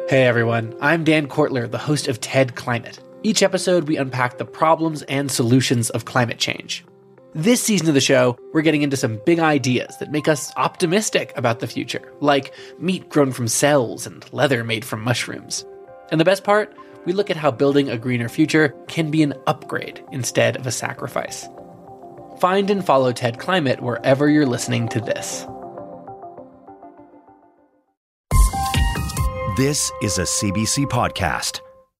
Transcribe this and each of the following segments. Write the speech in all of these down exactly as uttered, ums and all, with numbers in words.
Hey everyone, I'm Dan Kortler, the host of TED Climate. Each episode, we unpack the problems and solutions of climate change. This season of the show, we're getting into some big ideas that make us optimistic about the future, like meat grown from cells and leather made from mushrooms. And the best part, we look at how building a greener future can be an upgrade instead of a sacrifice. Find and follow TED Climate wherever you're listening to this. This is a C B C podcast.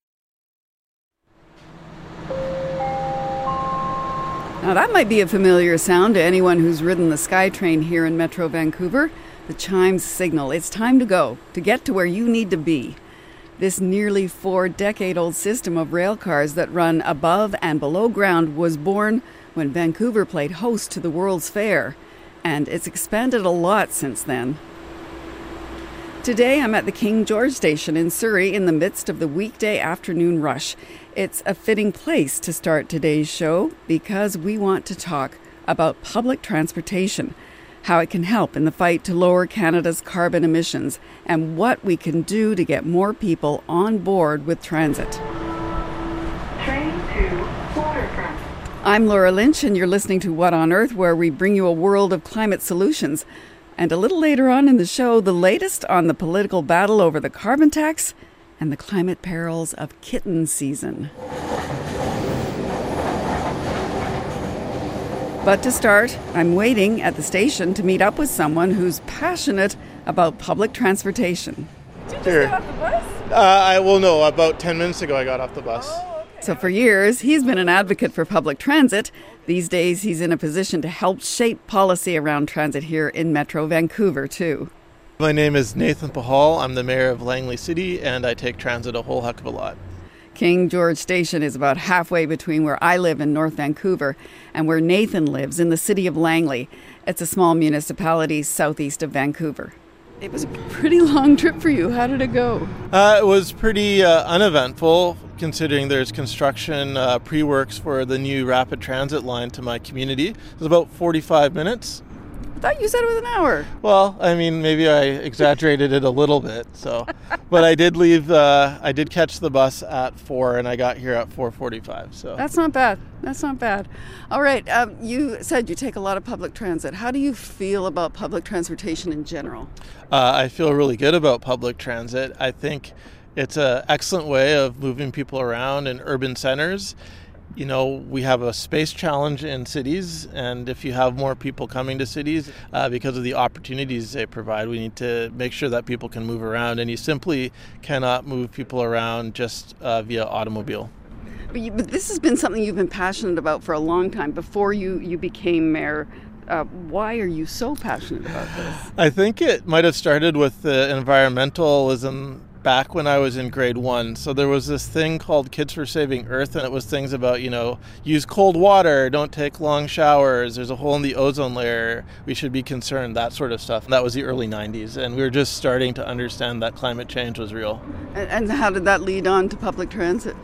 Now that might be a familiar sound to anyone who's ridden the SkyTrain here in Metro Vancouver. The chimes signal it's time to go, to get to where you need to be. This nearly four-decade-old system of rail cars that run above and below ground was born when Vancouver played host to the World's Fair, and it's expanded a lot since then. Today I'm at the King George Station in Surrey in the midst of the weekday afternoon rush. It's a fitting place to start today's show because we want to talk about public transportation, how it can help in the fight to lower Canada's carbon emissions, and what we can do to get more people on board with transit. Train to Waterfront. I'm Laura Lynch, and you're listening to What on Earth, where we bring you a world of climate solutions. And a little later on in the show, the latest on the political battle over the carbon tax and the climate perils of kitten season. But to start, I'm waiting at the station to meet up with someone who's passionate about public transportation. Did you just get off the bus? Uh, I well, no. About ten minutes ago, I got off the bus. Oh, okay. So for years, he's been an advocate for public transit. These days, he's in a position to help shape policy around transit here in Metro Vancouver, too. My name is Nathan Pahal. I'm the mayor of Langley City, and I take transit a whole heck of a lot. King George Station is about halfway between where I live in North Vancouver and where Nathan lives in the city of Langley. It's a small municipality southeast of Vancouver. It was a pretty long trip for you. How did it go? Uh, it was pretty uh, uneventful, considering there's construction uh, pre-works for the new rapid transit line to my community. It was about forty-five minutes. I thought you said it was an hour. Well, I mean, maybe I exaggerated it a little bit. So, but I did leave. Uh, I did catch the bus at four, and I got here at four forty-five. So that's not bad. That's not bad. All right. Um, you said you take a lot of public transit. How do you feel about public transportation in general? Uh, I feel really good about public transit. I think it's an excellent way of moving people around in urban centers. You know, we have a space challenge in cities, and if you have more people coming to cities, uh, because of the opportunities they provide, we need to make sure that people can move around, and you simply cannot move people around just uh, via automobile. But, you, but this has been something you've been passionate about for a long time, before you, you became mayor. Uh, why are you so passionate about this? I think it might have started with the environmentalism back when I was in grade one. So there was this thing called Kids for Saving Earth, and it was things about, you know, use cold water, don't take long showers, there's a hole in the ozone layer, we should be concerned, that sort of stuff. And that was the early nineties, and we were just starting to understand that climate change was real. And, and how did that lead on to public transit?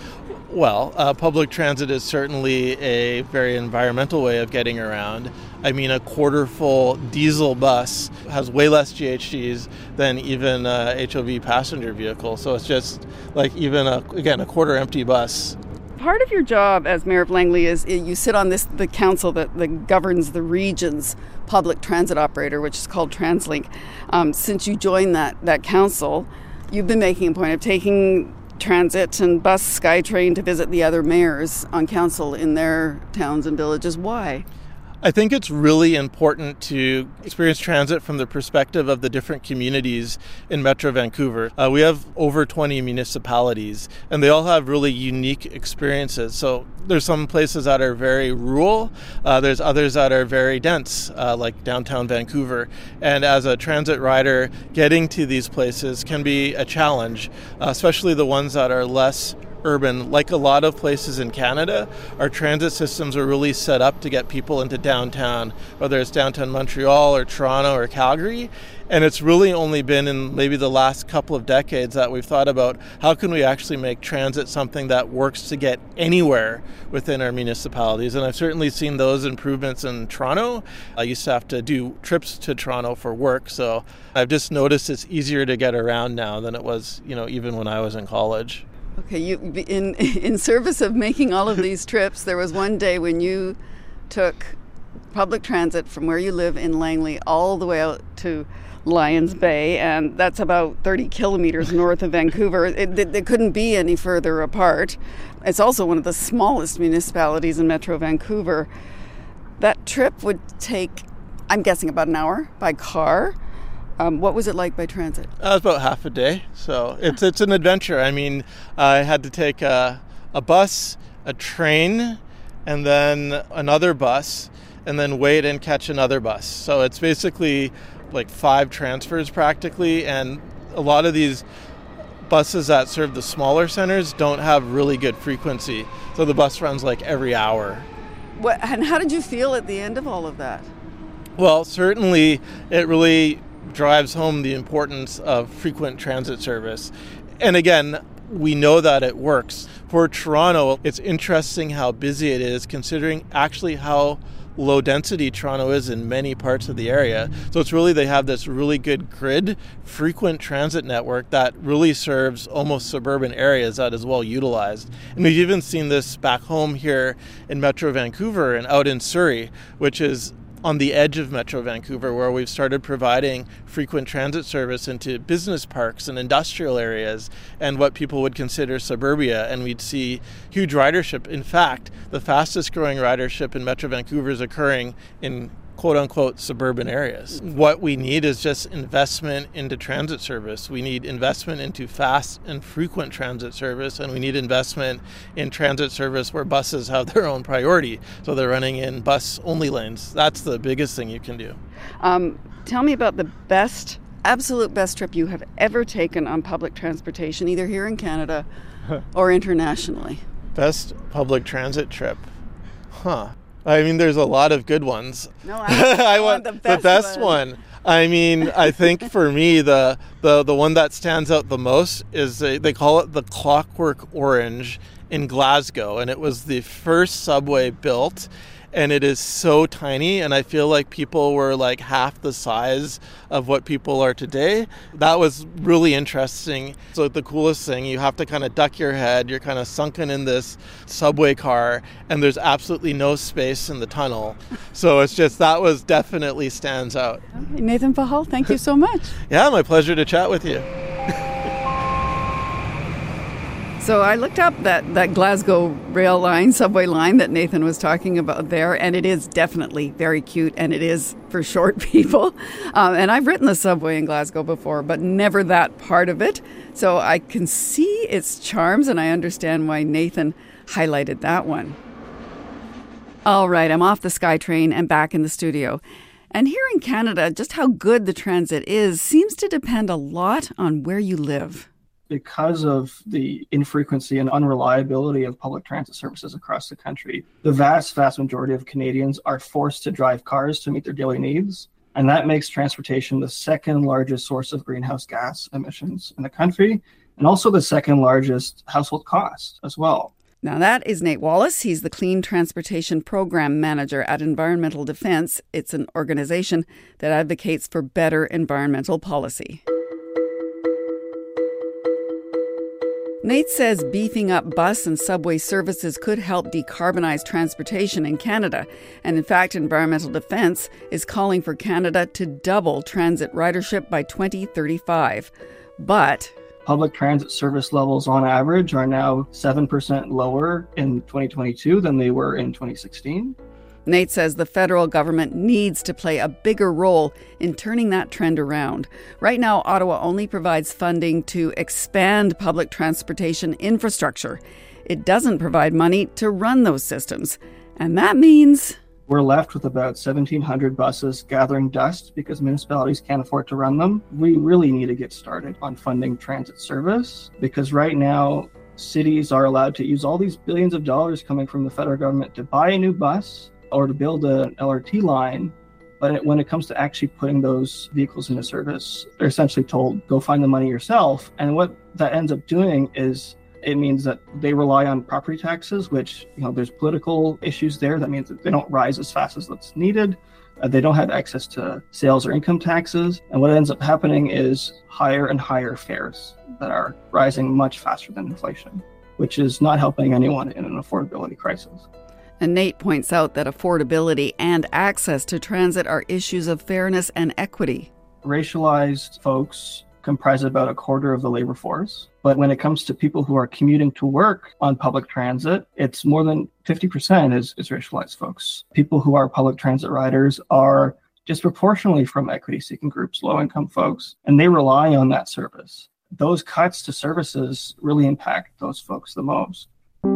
Well, uh, public transit is certainly a very environmental way of getting around. I mean, a quarter full diesel bus has way less G H Gs than even a H O V passenger vehicle. So it's just like even, a, again, a quarter empty bus. Part of your job as mayor of Langley is you sit on this the council that, that governs the region's public transit operator, which is called TransLink. Um, since you joined that, that council, you've been making a point of taking transit and bus SkyTrain to visit the other mayors on council in their towns and villages. Why? I think it's really important to experience transit from the perspective of the different communities in Metro Vancouver. Uh, we have over twenty municipalities, and they all have really unique experiences. So there's some places that are very rural. Uh, there's others that are very dense, uh, like downtown Vancouver. And as a transit rider, getting to these places can be a challenge, uh, especially the ones that are less urban. Like a lot of places in Canada, our transit systems are really set up to get people into downtown, whether it's downtown Montreal or Toronto or Calgary. And it's really only been in maybe the last couple of decades that we've thought about how can we actually make transit something that works to get anywhere within our municipalities. And I've certainly seen those improvements in Toronto. I used to have to do trips to Toronto for work, so I've just noticed it's easier to get around now than it was, you know, even when I was in college. Okay, you in in service of making all of these trips, there was one day when you took public transit from where you live in Langley all the way out to Lions Bay, and that's about thirty kilometers north of Vancouver. It, it, it couldn't be any further apart. It's also one of the smallest municipalities in Metro Vancouver. That trip would take, I'm guessing, about an hour by car. Um, what was it like by transit? Uh, it was about half a day, so it's it's an adventure. I mean, I had to take a, a bus, a train, and then another bus, and then wait and catch another bus. So it's basically like five transfers practically, and a lot of these buses that serve the smaller centers don't have really good frequency. So the bus runs like every hour. What, and how did you feel at the end of all of that? Well, certainly it really drives home the importance of frequent transit service. And again, we know that it works. For Toronto, it's interesting how busy it is considering actually how low density Toronto is in many parts of the area. So it's really, they have this really good grid, frequent transit network that really serves almost suburban areas that is well utilized. And we've even seen this back home here in Metro Vancouver and out in Surrey, which is on the edge of Metro Vancouver, where we've started providing frequent transit service into business parks and industrial areas and what people would consider suburbia, and we'd see huge ridership. In fact, the fastest growing ridership in Metro Vancouver is occurring in quote-unquote suburban areas. What we need is just investment into transit service. We need investment into fast and frequent transit service, and we need investment in transit service where buses have their own priority. So they're running in bus-only lanes. That's the biggest thing you can do. Um, tell me about the best, absolute best trip you have ever taken on public transportation, either here in Canada or internationally. Best public transit trip? Huh. I mean, there's a lot of good ones. No, I, I want the best, the best one. one. I mean, I think for me, the, the, the one that stands out the most is they, they call it the Clockwork Orange in Glasgow. And it was the first subway built. And it is so tiny, and I feel like people were like half the size of what people are today. That was really interesting. So the coolest thing, you have to kind of duck your head. You're kind of sunken in this subway car, and there's absolutely no space in the tunnel. So it's just, that was definitely stands out. Okay, Nathan Fahal, thank you so much. Yeah, my pleasure to chat with you. So I looked up that, that Glasgow rail line, subway line that Nathan was talking about there, and it is definitely very cute, and it is for short people. Um, and I've ridden the subway in Glasgow before, but never that part of it. So I can see its charms, and I understand why Nathan highlighted that one. All right, I'm off the SkyTrain and back in the studio. And here in Canada, just how good the transit is seems to depend a lot on where you live. Because of the infrequency and unreliability of public transit services across the country, the vast, vast majority of Canadians are forced to drive cars to meet their daily needs. And that makes transportation the second largest source of greenhouse gas emissions in the country, and also the second largest household cost as well. Now that is Nate Wallace. He's the Clean Transportation Program Manager at Environmental Defence. It's an organization that advocates for better environmental policy. Nate says beefing up bus and subway services could help decarbonize transportation in Canada. And in fact, Environmental Defence is calling for Canada to double transit ridership by twenty thirty-five. But public transit service levels on average are now seven percent lower in twenty twenty-two than they were in twenty sixteen. Nate says the federal government needs to play a bigger role in turning that trend around. Right now, Ottawa only provides funding to expand public transportation infrastructure. It doesn't provide money to run those systems. And that means we're left with about seventeen hundred buses gathering dust because municipalities can't afford to run them. We really need to get started on funding transit service because right now, cities are allowed to use all these billions of dollars coming from the federal government to buy a new bus or to build an L R T line. But when it comes to actually putting those vehicles into service, they're essentially told, go find the money yourself. And what that ends up doing is it means that they rely on property taxes, which, you know, there's political issues there. That means that they don't rise as fast as that's needed. Uh, they don't have access to sales or income taxes. And what ends up happening is higher and higher fares that are rising much faster than inflation, which is not helping anyone in an affordability crisis. And Nate points out that affordability and access to transit are issues of fairness and equity. Racialized folks comprise about a quarter of the labor force. But when it comes to people who are commuting to work on public transit, it's more than fifty percent is, is racialized folks. People who are public transit riders are disproportionately from equity-seeking groups, low-income folks, and they rely on that service. Those cuts to services really impact those folks the most.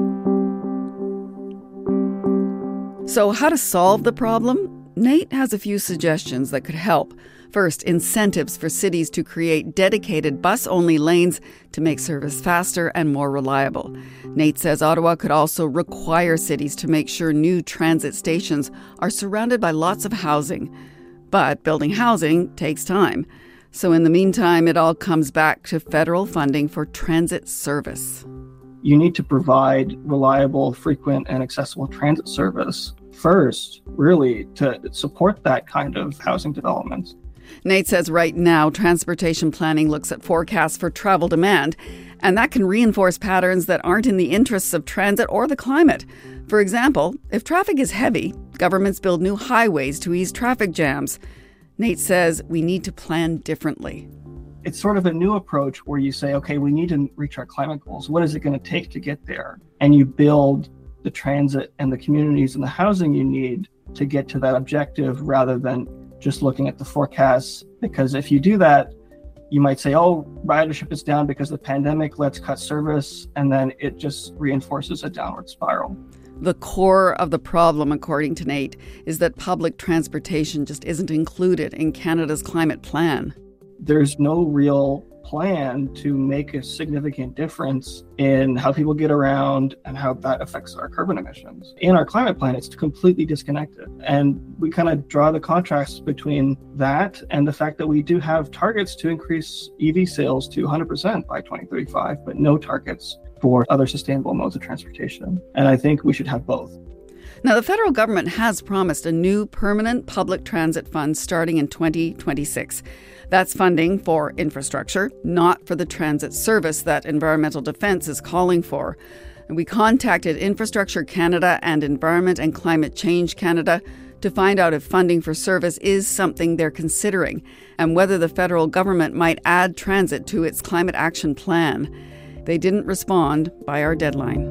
So how to solve the problem? Nate has a few suggestions that could help. First, incentives for cities to create dedicated bus-only lanes to make service faster and more reliable. Nate says Ottawa could also require cities to make sure new transit stations are surrounded by lots of housing. But building housing takes time. So in the meantime, it all comes back to federal funding for transit service. You need to provide reliable, frequent, and accessible transit service first, really, to support that kind of housing development. Nate says right now, transportation planning looks at forecasts for travel demand, and that can reinforce patterns that aren't in the interests of transit or the climate. For example, if traffic is heavy, governments build new highways to ease traffic jams. Nate says we need to plan differently. It's sort of a new approach where you say, okay, we need to reach our climate goals. What is it going to take to get there? And you build the transit and the communities and the housing you need to get to that objective rather than just looking at the forecasts. Because if you do that, you might say, oh, ridership is down because of the pandemic, let's cut service. And then it just reinforces a downward spiral. The core of the problem, according to Nate, is that public transportation just isn't included in Canada's climate plan. There's no real plan to make a significant difference in how people get around and how that affects our carbon emissions. In our climate plan, it's completely disconnected. And we kind of draw the contrast between that and the fact that we do have targets to increase E V sales to one hundred percent by twenty thirty-five, but no targets for other sustainable modes of transportation. And I think we should have both. Now, the federal government has promised a new permanent public transit fund starting in twenty twenty-six. That's funding for infrastructure, not for the transit service that Environmental Defence is calling for. And we contacted Infrastructure Canada and Environment and Climate Change Canada to find out if funding for service is something they're considering and whether the federal government might add transit to its climate action plan. They didn't respond by our deadline.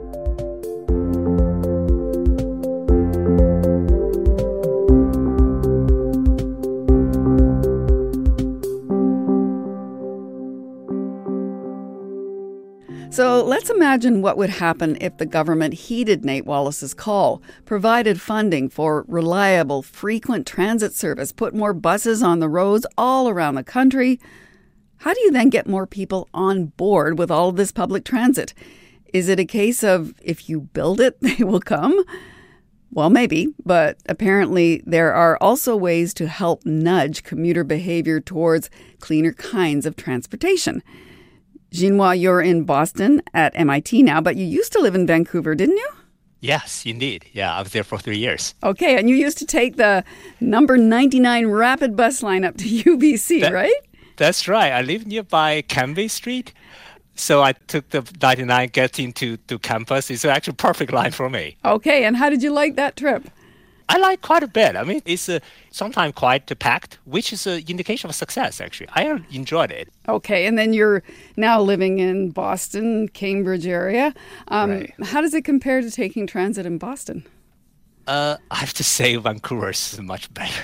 So let's imagine what would happen if the government heeded Nate Wallace's call, provided funding for reliable, frequent transit service, put more buses on the roads all around the country. How do you then get more people on board with all of this public transit? Is it a case of if you build it, they will come? Well, maybe, but apparently there are also ways to help nudge commuter behavior towards cleaner kinds of transportation. Jinhua, you're in Boston at M I T now, but you used to live in Vancouver, didn't you? Yes, indeed. Yeah, I was there for three years. Okay, and you used to take the number ninety-nine rapid bus line up to U B C, that, right? That's right. I live nearby Cambie Street, so I took the ninety-nine getting to, to campus. It's actually a perfect line for me. Okay, and how did you like that trip? I like quite a bit. I mean, it's uh, sometimes quite packed, which is an indication of success, actually. I enjoyed it. Okay, and then you're now living in Boston, Cambridge area. Um, right. How does it compare to taking transit in Boston? Uh, I have to say Vancouver is much better.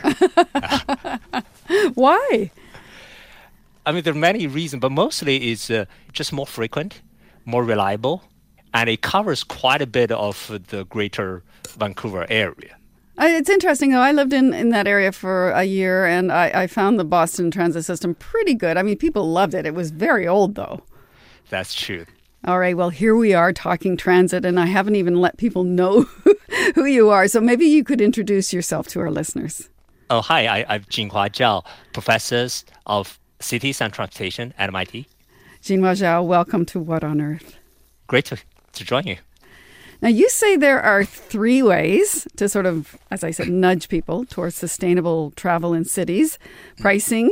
Why? I mean, there are many reasons, but mostly it's uh, just more frequent, more reliable, and it covers quite a bit of the greater Vancouver area. It's interesting, though. I lived in, in that area for a year, and I, I found the Boston transit system pretty good. I mean, people loved it. It was very old, though. That's true. All right, well, here we are talking transit, and I haven't even let people know who you are. So maybe you could introduce yourself to our listeners. Oh, hi, I, I'm Jinhua Zhao, Professor of Cities and Transportation at M I T. Jinhua Zhao, welcome to What on Earth? Great to, to join you. Now, you say there are three ways to sort of, as I said, nudge people towards sustainable travel in cities: pricing,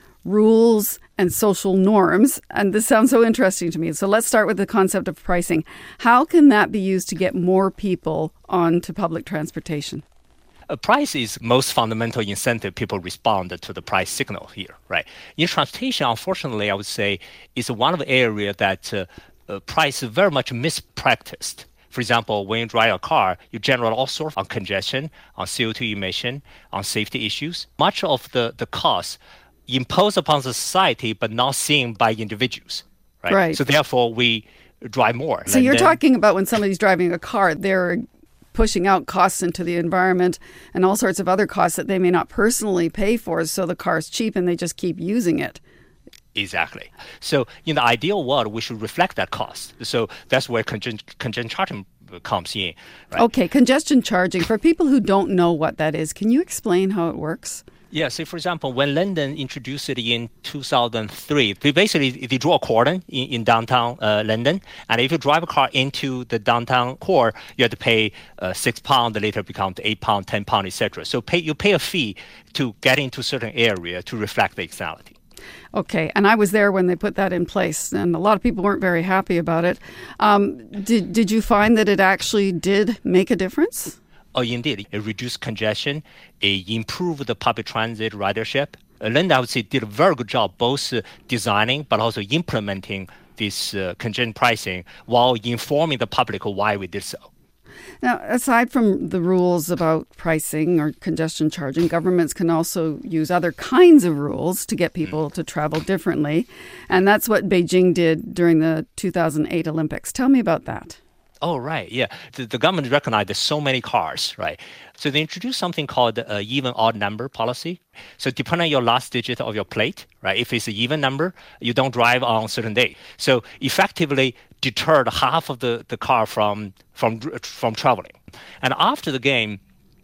rules, and social norms. And this sounds so interesting to me. So let's start with the concept of pricing. How can that be used to get more people onto public transportation? A price is most fundamental incentive people respond to the price signal here, right? In transportation, unfortunately, I would say is one of the areas that uh, uh, price is very much mispracticed. For example, when you drive a car, you generate all sorts on congestion, on C O two emission, on safety issues. Much of the, the cost imposed upon the society, but not seen by individuals, right? Right. So therefore, we drive more. So and you're then, talking about when somebody's driving a car, they're pushing out costs into the environment and all sorts of other costs that they may not personally pay for, so the car's cheap and they just keep using it. Exactly. So in the ideal world, we should reflect that cost. So that's where congestion, congestion charging comes in. Right? Okay, congestion charging. For people who don't know what that is, can you explain how it works? Yeah, say, for example, when London introduced it in two thousand three, they basically they draw a cordon in, in downtown uh, London, and if you drive a car into the downtown core, you have to pay uh, six pounds, later becomes eight pounds, ten pounds, et cetera. So pay, you pay a fee to get into certain area to reflect the externality. Okay, and I was there when they put that in place, and a lot of people weren't very happy about it. Um, did did you find that it actually did make a difference? Oh, indeed. It reduced congestion. It improved the public transit ridership. Uh, London, I would say, did a very good job both uh, designing but also implementing this uh, congestion pricing while informing the public why we did so. Now, aside from the rules about pricing or congestion charging, governments can also use other kinds of rules to get people mm. to travel differently. And that's what Beijing did during the two thousand eight Olympics. Tell me about that. Oh, right. Yeah. The, the government recognized there's so many cars, right? So they introduced something called the uh, even odd number policy. So depending on your last digit of your plate, right? If it's an even number, you don't drive on a certain day. So effectively deterred half of the, the car from, from, from traveling. And after the game,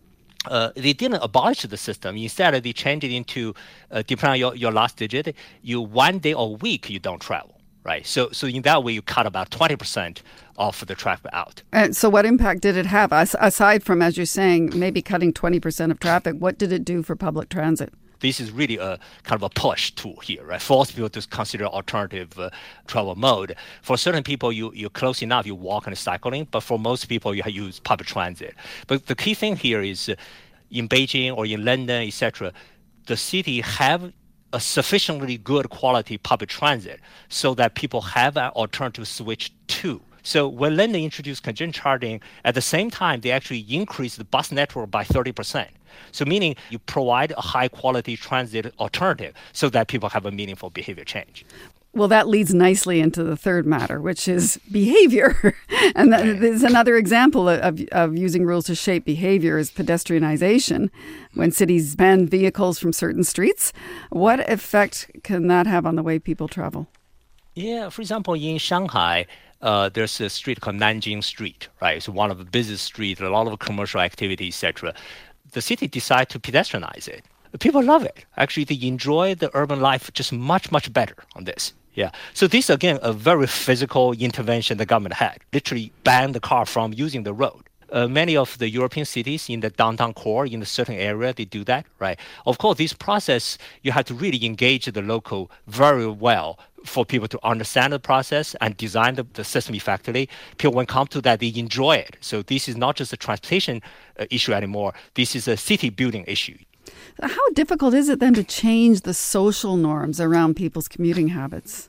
Uh, they didn't abolish the system. Instead, they changed it into, uh, depending on your, your last digit, you one day or week you don't travel, right? So so in that way, you cut about twenty percent of the traffic out. And so what impact did it have? As, aside from, as you're saying, maybe cutting twenty percent of traffic, what did it do for public transit? This is really a kind of a push tool here, right? Force people to consider alternative uh, travel mode. For certain people, you, you're close enough, you walk and cycling, but for most people, you use public transit. But the key thing here is uh, in Beijing or in London, et cetera, the city have a sufficiently good quality public transit so that people have an alternative switch to. So when London introduced congestion charging, at the same time, they actually increased the bus network by thirty percent. So meaning you provide a high-quality transit alternative so that people have a meaningful behavior change. Well, that leads nicely into the third matter, which is behavior. And that is another example of, of using rules to shape behavior is pedestrianization. When cities ban vehicles from certain streets, what effect can that have on the way people travel? Yeah, for example, in Shanghai, uh, there's a street called Nanjing Street, right? It's one of the busiest streets, a lot of commercial activity, et cetera. The city decided to pedestrianize it. People love it. Actually, they enjoy the urban life just much, much better on this. Yeah. So this, again, a very physical intervention the government had, literally banned the car from using the road. Uh, many of the European cities in the downtown core, in a certain area, they do that, right? Of course, this process, you have to really engage the local very well for people to understand the process and design the, the system effectively. People, when come to that, they enjoy it. So this is not just a transportation uh, issue anymore. This is a city building issue. How difficult is it then to change the social norms around people's commuting habits?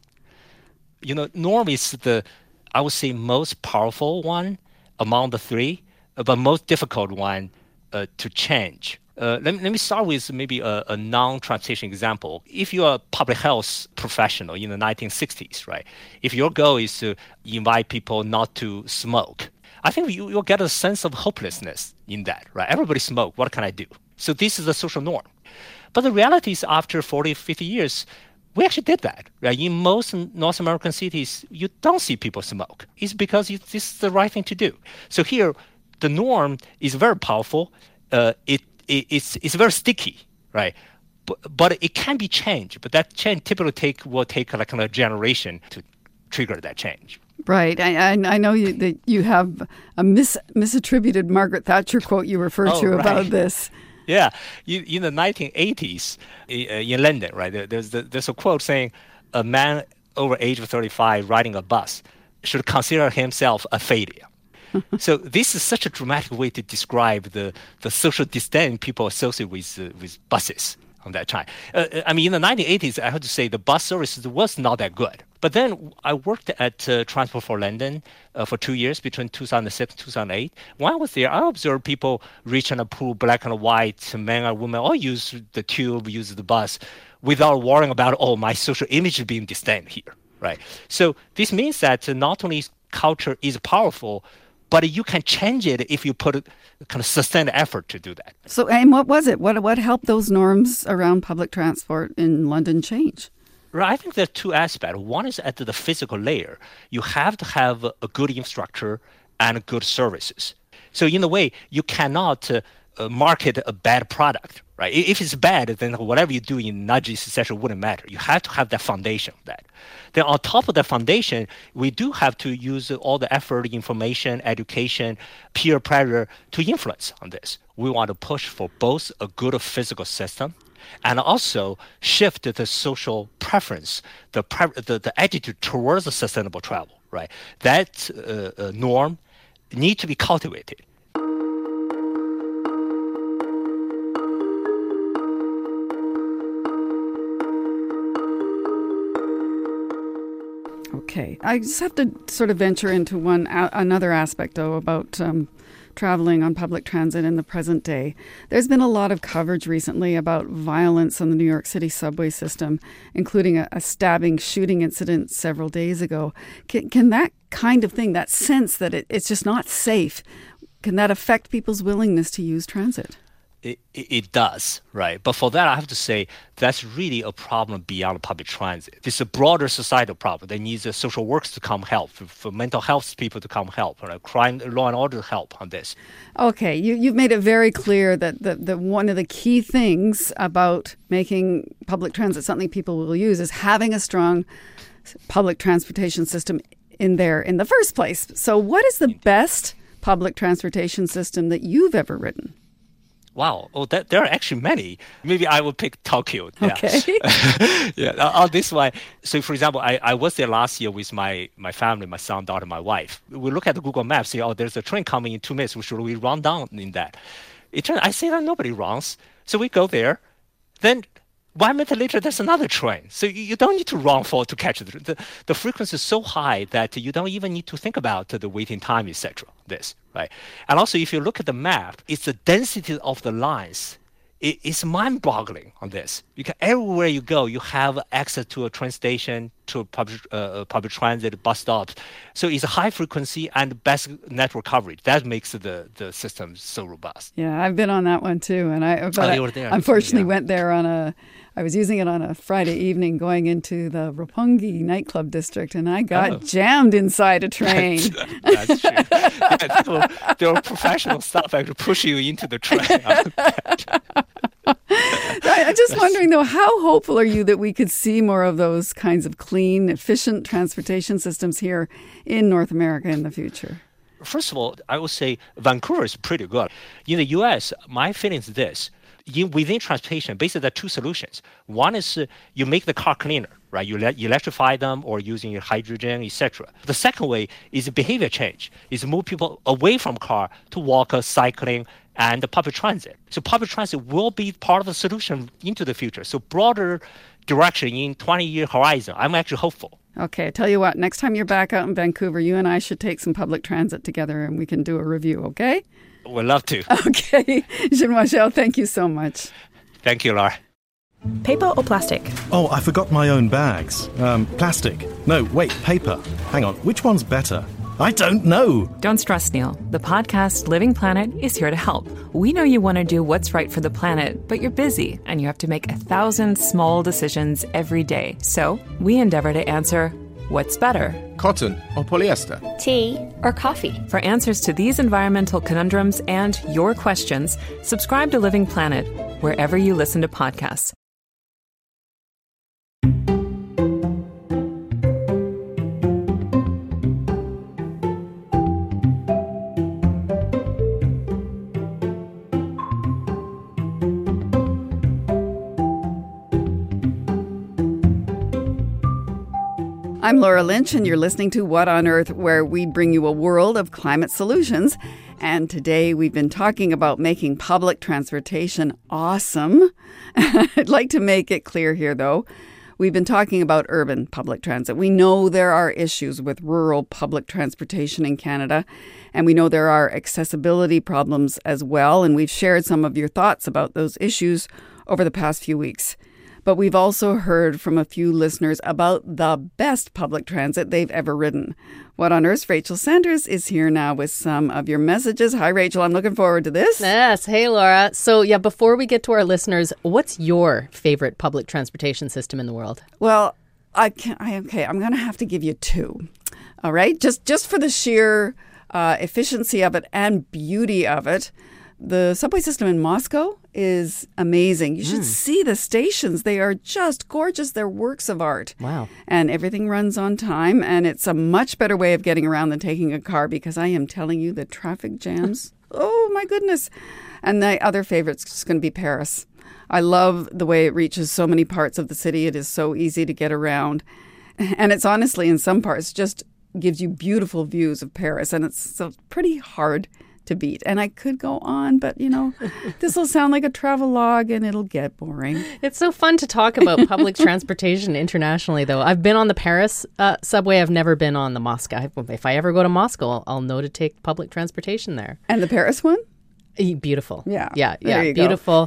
You know, norm is the, I would say, most powerful one among the three, but most difficult one uh, to change. Uh, let, me, let me start with maybe a, a non-transportation example. If you're a public health professional in the nineteen sixties, right? If your goal is to invite people not to smoke, I think you, you'll get a sense of hopelessness in that, right? Everybody smoke, what can I do? So this is a social norm. But the reality is after forty, fifty years, We actually did that. Right? In most North American cities, you don't see people smoke. It's because you, this is the right thing to do. So here, the norm is very powerful. Uh, it, it it's it's very sticky, right? But, but it can be changed. But that change typically take will take like a generation to trigger that change. Right. I I, I know you, that you have a mis, misattributed Margaret Thatcher quote you referred oh, to right. about this. Yeah, in, in the nineteen eighties in London, right? There's there's a quote saying, "A man over age of thirty-five riding a bus should consider himself a failure." So this is such a dramatic way to describe the, the social disdain people associate with uh, with buses on that time. Uh, I mean, in the nineteen eighties, I have to say the bus service was not that good. But then I worked at uh, Transport for London uh, for two years between two thousand six and two thousand eight. When I was there, I observed people rich and poor, black and white, men and women, all use the tube, use the bus without worrying about, oh, my social image is being disdained here, right? So this means that not only culture is powerful, but you can change it if you put a kind of sustained effort to do that. So, and what was it? What what helped those norms around public transport in London change? Right, I think there are two aspects. One is at the physical layer. You have to have a good infrastructure and good services. So in a way, you cannot uh, uh, market a bad product, right? If it's bad, then whatever you do in nudges, et cetera, wouldn't matter. You have to have that foundation of that. Then on top of that foundation, we do have to use all the effort, information, education, peer pressure to influence on this. We want to push for both a good physical system and also shift the social preference, the, pre- the, the attitude towards the sustainable travel, right? That uh, uh, norm need to be cultivated. Okay. I just have to sort of venture into one uh, another aspect, though, about um, traveling on public transit in the present day. There's been a lot of coverage recently about violence on the New York City subway system, including a, a stabbing, shooting incident several days ago. Can, can that kind of thing, that sense that it, it's just not safe, can that affect people's willingness to use transit? It, it, it does, right? But for that, I have to say that's really a problem beyond public transit. It's a broader societal problem that needs uh, social workers to come help, for, for mental health people to come help, right? Crime, law and order help on this. Okay, you, you've made it very clear that, that, that one of the key things about making public transit something people will use is having a strong public transportation system in there in the first place. So what is the best public transportation system that you've ever ridden? Wow. Oh, that, there are actually many. Maybe I would pick Tokyo. Yeah. Okay. yeah. On this one. So, for example, I, I was there last year with my, my family, my son, daughter, my wife. We look at the Google Maps, say, oh, there's a train coming in two minutes. Should we run down in that? It turns, I say that nobody runs. So we go there. Then one minute later, there's another train. So you, you don't need to run for to catch it. The, the, the frequency is so high that you don't even need to think about the waiting time, et cetera. This, right? And also, if you look at the map, it's the density of the lines. It, it's mind-boggling on this. You can, everywhere you go, you have access to a train station, to a public, uh, public transit, bus stops. So it's a high frequency and best network coverage. That makes the, the system so robust. Yeah, I've been on that one too, and I but oh, I, you were there. unfortunately yeah. went there on a. I was using it on a Friday evening going into the Roppongi nightclub district, and I got oh. jammed inside a train. That's, that's true. Yeah, there, were, there were professional staff actually pushing you into the train. I'm just wondering, though, how hopeful are you that we could see more of those kinds of clean, efficient transportation systems here in North America in the future? First of all, I would say Vancouver is pretty good. In the U S, my feeling is this. In, within transportation, basically there are two solutions. One is uh, you make the car cleaner, right? You le- electrify them or using hydrogen, et cetera. The second way is behavior change, is move people away from car to walk, uh, cycling, and public transit. So public transit will be part of the solution into the future. So broader direction in twenty-year horizon, I'm actually hopeful. Okay, I tell you what, next time you're back out in Vancouver, you and I should take some public transit together and we can do a review, okay? We'd love to. Okay. Jean-Michel, thank you so much. Thank you, Laura. Paper or plastic? Oh, I forgot my own bags. Um, plastic. No, wait, paper. Hang on, which one's better? I don't know. Don't stress, Neil. The podcast Living Planet is here to help. We know you want to do what's right for the planet, but you're busy and you have to make a thousand small decisions every day. So we endeavor to answer what's better. Cotton or polyester? Tea or coffee? For answers to these environmental conundrums and your questions, subscribe to Living Planet wherever you listen to podcasts. I'm Laura Lynch, and you're listening to What on Earth, where we bring you a world of climate solutions. And today we've been talking about making public transportation awesome. I'd like to make it clear here, though. We've been talking about urban public transit. We know there are issues with rural public transportation in Canada, and we know there are accessibility problems as well. And we've shared some of your thoughts about those issues over the past few weeks. But we've also heard from a few listeners about the best public transit they've ever ridden. What on Earth's Rachel Sanders is here now with some of your messages. Hi, Rachel. I'm looking forward to this. Yes. Hey, Laura. So, yeah, before we get to our listeners, what's your favorite public transportation system in the world? Well, I can, I, okay, I'm going to have to give you two. All right? Just, just for the sheer uh, efficiency of it and beauty of it. The subway system in Moscow is amazing. You should mm. see the stations. They are just gorgeous. They're works of art. Wow. And everything runs on time. And it's a much better way of getting around than taking a car, because I am telling you, the traffic jams. Oh, my goodness. And the other favorite's just going to be Paris. I love the way it reaches so many parts of the city. It is so easy to get around. And it's honestly, in some parts, just gives you beautiful views of Paris. And it's so pretty hard to beat. And I could go on, but, you know, this will sound like a travel log and it'll get boring. It's so fun to talk about public transportation internationally, though. I've been on the Paris uh, subway. I've never been on the Moscow. If I ever go to Moscow, I'll, I'll know to take public transportation there. And the Paris one? Beautiful. Yeah. Yeah. Yeah. Beautiful.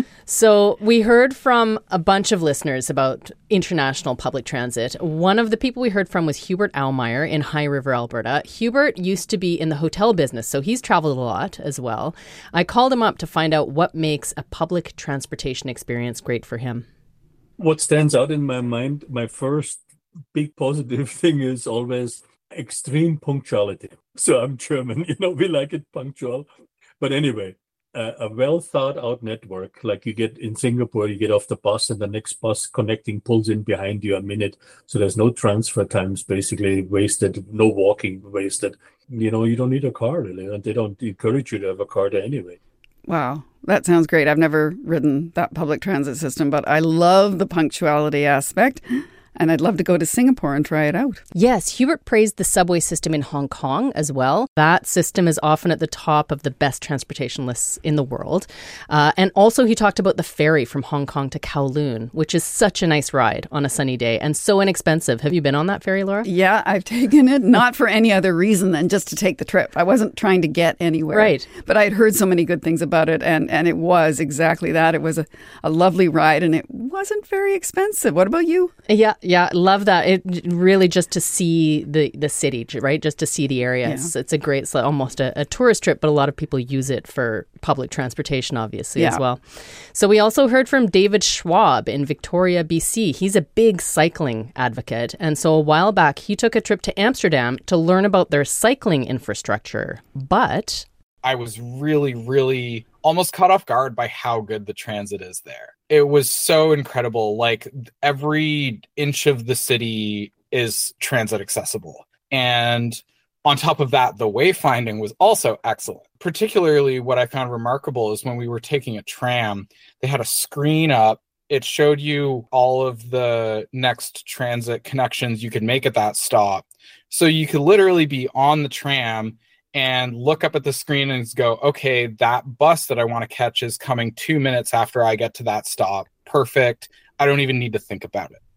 So we heard from a bunch of listeners about international public transit. One of the people we heard from was Hubert Almeyer in High River, Alberta. Hubert used to be in the hotel business, so he's traveled a lot as well. I called him up to find out what makes a public transportation experience great for him. What stands out in my mind, my first big positive thing is always extreme punctuality. So I'm German, you know, we like it punctual. But anyway, uh, a well thought out network, like you get in Singapore, you get off the bus and the next bus connecting pulls in behind you a minute. So there's no transfer times basically wasted, no walking wasted. You know, you don't need a car really, and they don't encourage you to have a car there anyway. Wow, that sounds great. I've never ridden that public transit system, but I love the punctuality aspect. And I'd love to go to Singapore and try it out. Yes, Hubert praised the subway system in Hong Kong as well. That system is often at the top of the best transportation lists in the world. Uh, and also he talked about the ferry from Hong Kong to Kowloon, which is such a nice ride on a sunny day and so inexpensive. Have you been on that ferry, Laura? Yeah, I've taken it, not for any other reason than just to take the trip. I wasn't trying to get anywhere. Right. But I'd heard so many good things about it, and, and it was exactly that. It was a, a lovely ride, and it wasn't very expensive. What about you? Yeah. Yeah, love that. It really just to see the, the city, right? Just to see the area. Yeah. It's, it's a great, it's almost a, a tourist trip, but a lot of people use it for public transportation, obviously, yeah. as well. So we also heard from David Schwab in Victoria, B C. He's a big cycling advocate. And so a while back, he took a trip to Amsterdam to learn about their cycling infrastructure. But I was really, really almost caught off guard by how good the transit is there. It was so incredible. Like every inch of the city is transit accessible. And on top of that, the wayfinding was also excellent. Particularly what I found remarkable is when we were taking a tram, they had a screen up. It showed you all of the next transit connections you could make at that stop. So you could literally be on the tram and look up at the screen and go, okay, that bus that I want to catch is coming two minutes after I get to that stop. Perfect. I don't even need to think about it.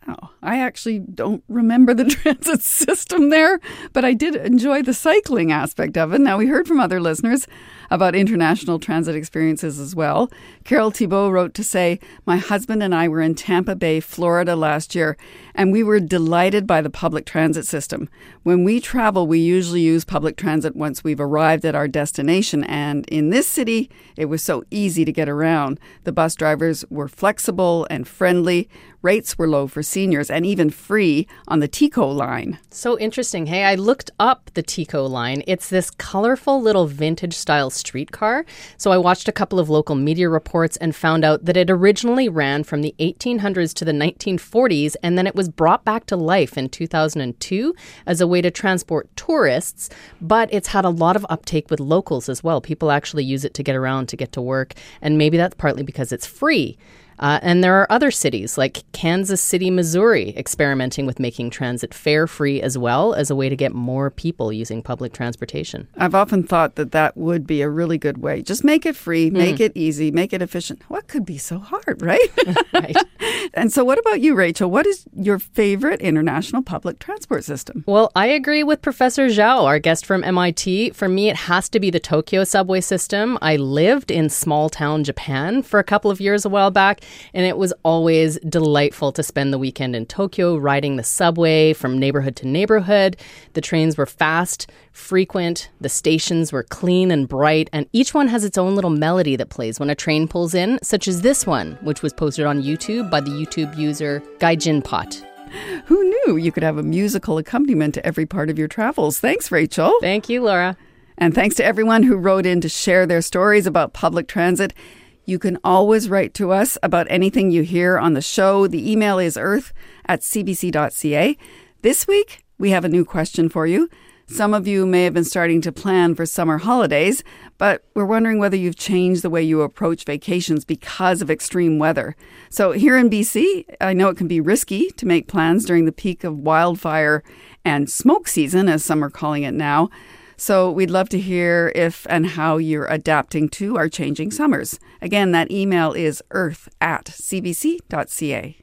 Oh, I actually don't remember the transit system there, but I did enjoy the cycling aspect of it. Now, we heard from other listeners about international transit experiences as well. Carol Thibault wrote to say, my husband and I were in Tampa Bay, Florida last year, and we were delighted by the public transit system. When we travel, we usually use public transit once we've arrived at our destination, and in this city, it was so easy to get around. The bus drivers were flexible and friendly. Rates were low for seniors and even free on the TECO line. So interesting. Hey, I looked up the TECO line. It's this colorful little vintage style streetcar. So I watched a couple of local media reports and found out that it originally ran from the eighteen hundreds to the nineteen forties, and then it was brought back to life in two thousand two as a way to transport tourists. But it's had a lot of uptake with locals as well. People actually use it to get around, to get to work. And maybe that's partly because it's free. Uh, and there are other cities like Kansas City, Missouri, experimenting with making transit fare-free as well as a way to get more people using public transportation. I've often thought that that would be a really good way. Just make it free, mm. make it easy, make it efficient. What could be so hard, right? Right. And so what about you, Rachel? What is your favorite international public transport system? Well, I agree with Professor Zhao, our guest from M I T. For me, it has to be the Tokyo subway system. I lived in small-town Japan for a couple of years a while back, and it was always delightful to spend the weekend in Tokyo riding the subway from neighborhood to neighborhood. The trains were fast, frequent, the stations were clean and bright, and each one has its own little melody that plays when a train pulls in, such as this one, which was posted on YouTube by the YouTube user Gaijin Pot. Who knew you could have a musical accompaniment to every part of your travels? Thanks, Rachel. Thank you, Laura. And thanks to everyone who wrote in to share their stories about public transit. You can always write to us about anything you hear on the show. The email is earth at c b c dot c a. This week, we have a new question for you. Some of you may have been starting to plan for summer holidays, but we're wondering whether you've changed the way you approach vacations because of extreme weather. So here in B C, I know it can be risky to make plans during the peak of wildfire and smoke season, as some are calling it now. So we'd love to hear if and how you're adapting to our changing summers. Again, that email is earth at c b c dot c a.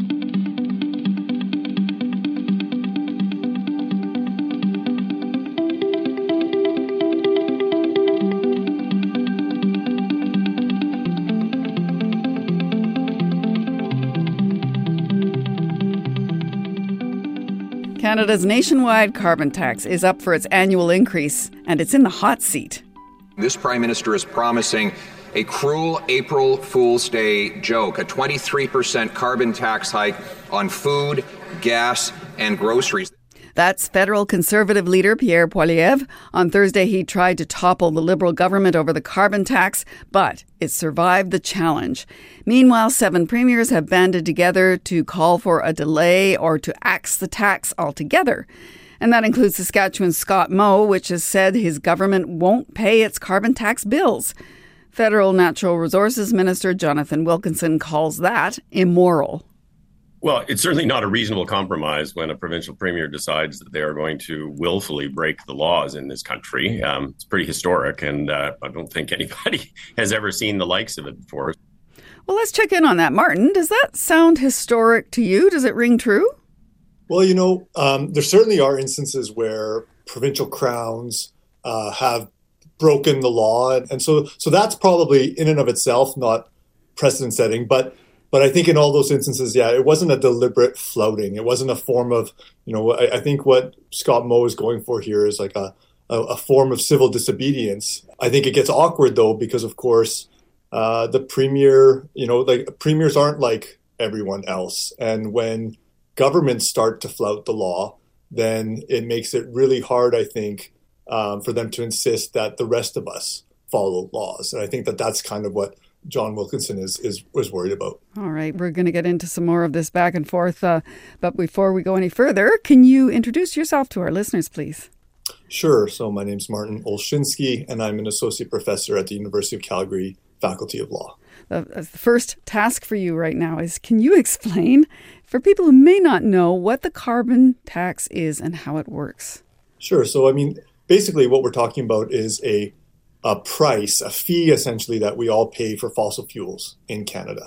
Canada's nationwide carbon tax is up for its annual increase, and it's in the hot seat. This Prime Minister is promising a cruel April Fool's Day joke, a twenty-three percent carbon tax hike on food, gas, and groceries. That's federal Conservative leader Pierre Poilievre. On Thursday, he tried to topple the Liberal government over the carbon tax, but it survived the challenge. Meanwhile, seven premiers have banded together to call for a delay or to axe the tax altogether. And that includes Saskatchewan's Scott Moe, which has said his government won't pay its carbon tax bills. Federal Natural Resources Minister Jonathan Wilkinson calls that immoral. Well, it's certainly not a reasonable compromise when a provincial premier decides that they are going to willfully break the laws in this country. Um, it's pretty historic, and uh, I don't think anybody has ever seen the likes of it before. Well, let's check in on that. Martin, does that sound historic to you? Does it ring true? Well, you know, um, there certainly are instances where provincial crowns uh, have broken the law. And, and so so that's probably in and of itself not precedent setting. But But I think in all those instances, yeah, it wasn't a deliberate flouting. It wasn't a form of, you know, I, I think what Scott Moe is going for here is like a, a, a form of civil disobedience. I think it gets awkward, though, because, of course, uh, the premier, you know, like premiers aren't like everyone else. And when governments start to flout the law, then it makes it really hard, I think, um, for them to insist that the rest of us follow laws. And I think that that's kind of what John Wilkinson is is was worried about. All right, we're going to get into some more of this back and forth. Uh, but before we go any further, can you introduce yourself to our listeners, please? Sure. So my name's Martin Olshinsky, and I'm an associate professor at the University of Calgary Faculty of Law. The, the first task for you right now is, can you explain, for people who may not know, what the carbon tax is and how it works? Sure. So, I mean, basically what we're talking about is a a price, a fee essentially that we all pay for fossil fuels in Canada.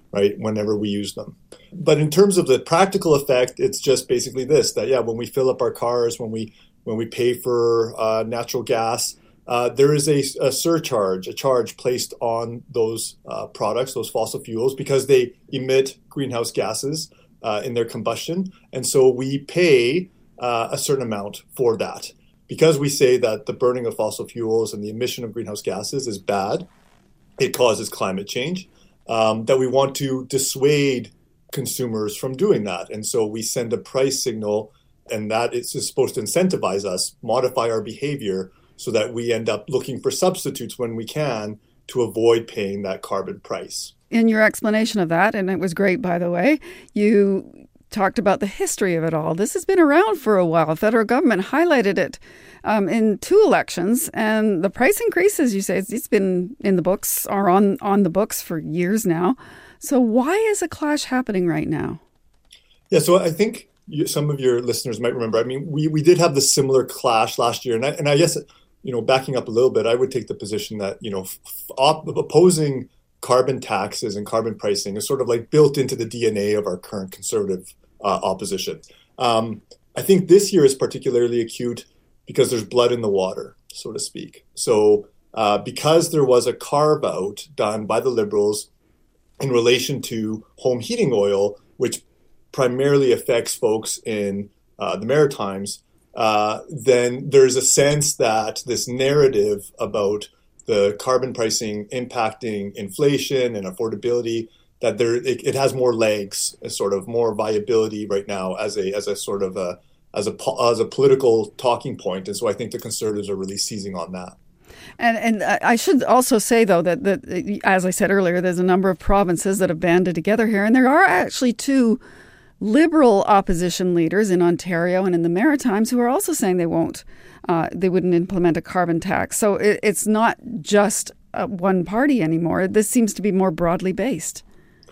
right, whenever we use them. But in terms of the practical effect, it's just basically this, that, yeah, when we fill up our cars, when we when we pay for uh, natural gas, uh, there is a, a surcharge, a charge placed on those uh, products, those fossil fuels, because they emit greenhouse gases uh, in their combustion. And so we pay uh, a certain amount for that. Because we say that the burning of fossil fuels and the emission of greenhouse gases is bad, it causes climate change, um, that we want to dissuade consumers from doing that. And so we send a price signal, and that is supposed to incentivize us, modify our behavior so that we end up looking for substitutes when we can to avoid paying that carbon price. In your explanation of that, and it was great, by the way, you talked about the history of it all. This has been around for a while. The federal government highlighted it um, in two elections, and the price increases, you say, it's, it's been in the books, are on, on the books for years now. So why is a clash happening right now? Yeah, so I think you, some of your listeners might remember, I mean, we, we did have this similar clash last year. And I, and I guess, you know, backing up a little bit, I would take the position that, you know, f- op- opposing carbon taxes and carbon pricing is sort of like built into the D N A of our current conservative uh, opposition. Um, I think this year is particularly acute because there's blood in the water, so to speak. So uh, because there was a carve out done by the Liberals in relation to home heating oil, which primarily affects folks in uh, the Maritimes, uh, then there's a sense that this narrative about the carbon pricing impacting inflation and affordability, that there it, it has more legs, a sort of more viability right now as a as a sort of a as a as a political talking point. And so I think the Conservatives are really seizing on that. And and I should also say, though, that, that, as I said earlier, there's a number of provinces that have banded together here. And there are actually two Liberal opposition leaders in Ontario and in the Maritimes who are also saying they won't, uh, they wouldn't implement a carbon tax. So it, it's not just uh, one party anymore. This seems to be more broadly based.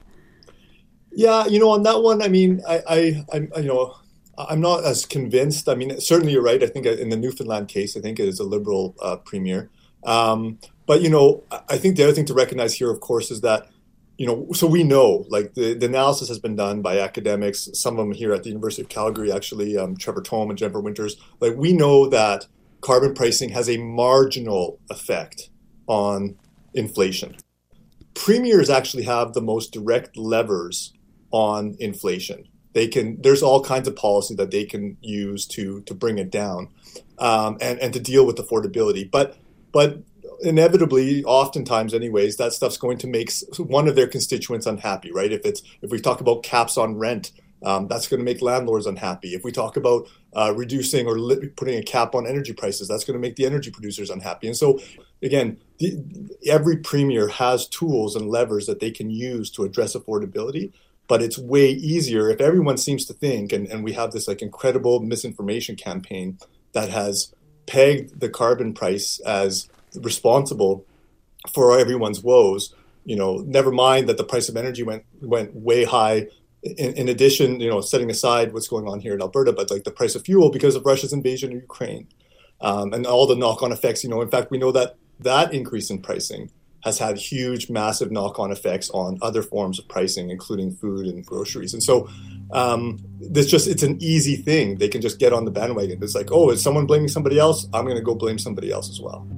Yeah, you know, on that one, I mean, I, I, I you know, I'm not as convinced. I mean, certainly you're right. I think in the Newfoundland case, I think it is a Liberal uh, premier. Um, but, you know, I think the other thing to recognize here, of course, is that, you know, so we know, like the, the analysis has been done by academics, some of them here at the University of Calgary, actually, um, Trevor Tome and Jennifer Winters. Like we know that carbon pricing has a marginal effect on inflation. Premiers actually have the most direct levers on inflation. They can, there's all kinds of policy that they can use to to bring it down um, and, and to deal with affordability. But but inevitably, oftentimes anyways, that stuff's going to make one of their constituents unhappy, right? If it's if we talk about caps on rent, um, that's going to make landlords unhappy. If we talk about uh, reducing or li- putting a cap on energy prices, that's going to make the energy producers unhappy. And so, again, the, every premier has tools and levers that they can use to address affordability. But it's way easier if everyone seems to think, and, and we have this like incredible misinformation campaign that has pegged the carbon price as responsible for everyone's woes. You know, never mind that the price of energy went went way high. In, in addition, you know, setting aside what's going on here in Alberta, but like the price of fuel because of Russia's invasion of Ukraine um, and all the knock-on effects. You know, in fact, we know that that increase in pricing has had huge, massive knock-on effects on other forms of pricing, including food and groceries. And so um, this just, it's an easy thing. They can just get on the bandwagon. It's like, oh, is someone blaming somebody else? I'm going to go blame somebody else as well.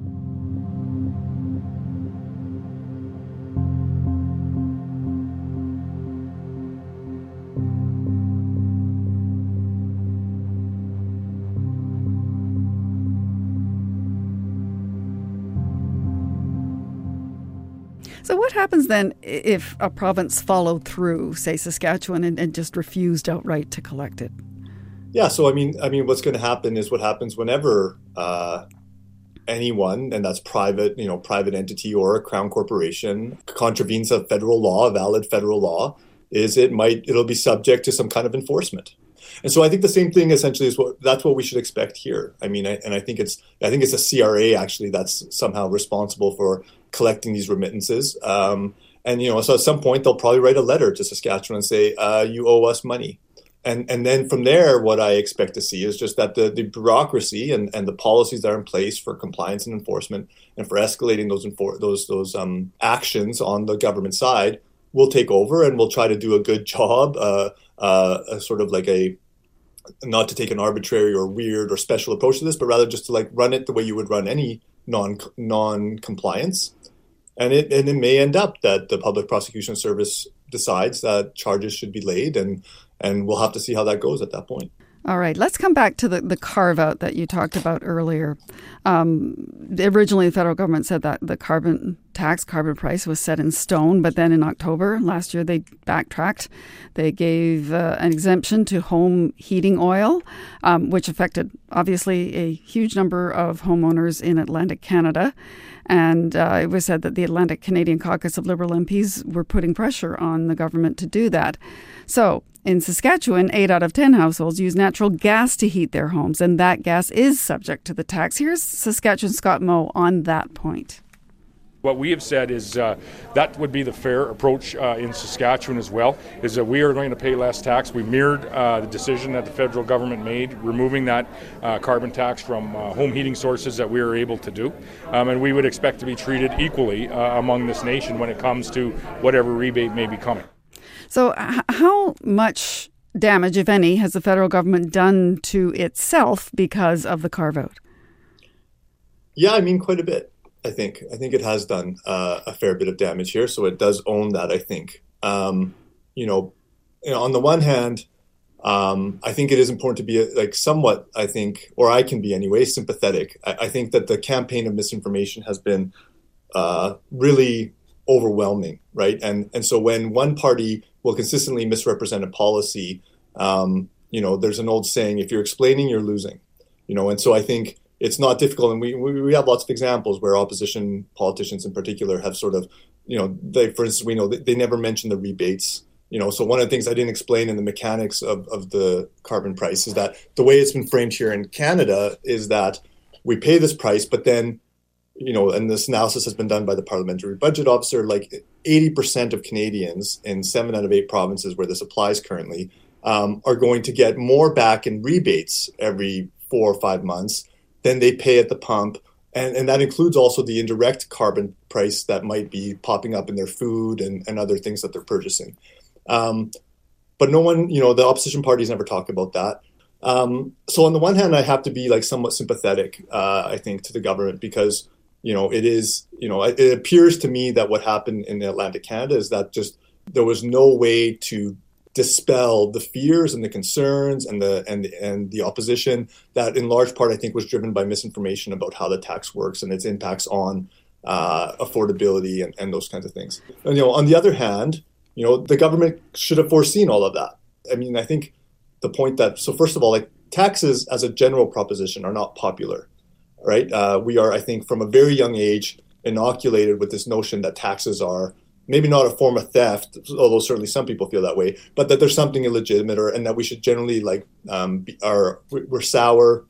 So what happens then if a province followed through, say Saskatchewan, and, and just refused outright to collect it? Yeah, so I mean, I mean, what's going to happen is what happens whenever uh, anyone, and that's private, you know, private entity or a crown corporation, contravenes a federal law, a valid federal law, is it might it'll be subject to some kind of enforcement. And so I think the same thing essentially is what that's what we should expect here. I mean, I, and I think it's I think it's a C R A actually that's somehow responsible for collecting these remittances. Um, and, you know, so at some point they'll probably write a letter to Saskatchewan and say, uh, you owe us money. And and then from there, what I expect to see is just that the, the bureaucracy and, and the policies that are in place for compliance and enforcement and for escalating those enfor- those those um, actions on the government side we'll take over and we'll try to do a good job, uh, uh, a sort of like a, not to take an arbitrary or weird or special approach to this, but rather just to like run it the way you would run any non non-compliance. And it and it may end up that the Public Prosecution Service decides that charges should be laid, and and we'll have to see how that goes at that point. All right, let's come back to the, the carve-out that you talked about earlier. Um, originally, the federal government said that the carbon tax, carbon price was set in stone, but then in October last year, they backtracked. They gave uh, an exemption to home heating oil, um, which affected, obviously, a huge number of homeowners in Atlantic Canada. And uh, it was said that the Atlantic Canadian Caucus of Liberal M Ps were putting pressure on the government to do that. So in Saskatchewan, eight out of ten households use natural gas to heat their homes, and that gas is subject to the tax. Here's Saskatchewan Scott Moe on that point. What we have said is uh, that would be the fair approach uh, in Saskatchewan as well, is that we are going to pay less tax. We mirrored uh, the decision that the federal government made, removing that uh, carbon tax from uh, home heating sources that we are able to do. Um, and we would expect to be treated equally uh, among this nation when it comes to whatever rebate may be coming. So h- how much damage, if any, has the federal government done to itself because of the carve-out? Yeah, I mean, quite a bit. I think I think it has done uh, a fair bit of damage here, so it does own that. I think, um, you, know, you know, on the one hand, um, I think it is important to be like somewhat, I think, or I can be anyway, sympathetic. I, I think that the campaign of misinformation has been uh, really overwhelming, right? And and so when one party will consistently misrepresent a policy, um, you know, there's an old saying: if you're explaining, you're losing. You know, and so I think it's not difficult, and we we have lots of examples where opposition politicians in particular have sort of, you know, they, for instance, we know they, they never mention the rebates. You know, so one of the things I didn't explain in the mechanics of, of the carbon price is that the way it's been framed here in Canada is that we pay this price, but then, you know, and this analysis has been done by the Parliamentary Budget Officer, like eighty percent of Canadians in seven out of eight provinces where this applies currently um, are going to get more back in rebates every four or five months than they pay at the pump. And, and that includes also the indirect carbon price that might be popping up in their food and, and other things that they're purchasing. Um, but no one, you know, the opposition parties never talk about that. Um, so on the one hand, I have to be like somewhat sympathetic, uh, I think, to the government because, you know, it is, you know, it, it appears to me that what happened in Atlantic Canada is that just there was no way to dispel the fears and the concerns and the and and the opposition that in large part I think was driven by misinformation about how the tax works and its impacts on uh, affordability and, and those kinds of things. And, you know, on the other hand, you know, the government should have foreseen all of that. I mean, I think the point that, so first of all, like taxes as a general proposition are not popular, right? Uh, we are, I think, from a very young age inoculated with this notion that taxes are maybe not a form of theft, although certainly some people feel that way, but that there's something illegitimate, or and that we should generally like um, be, are we're sour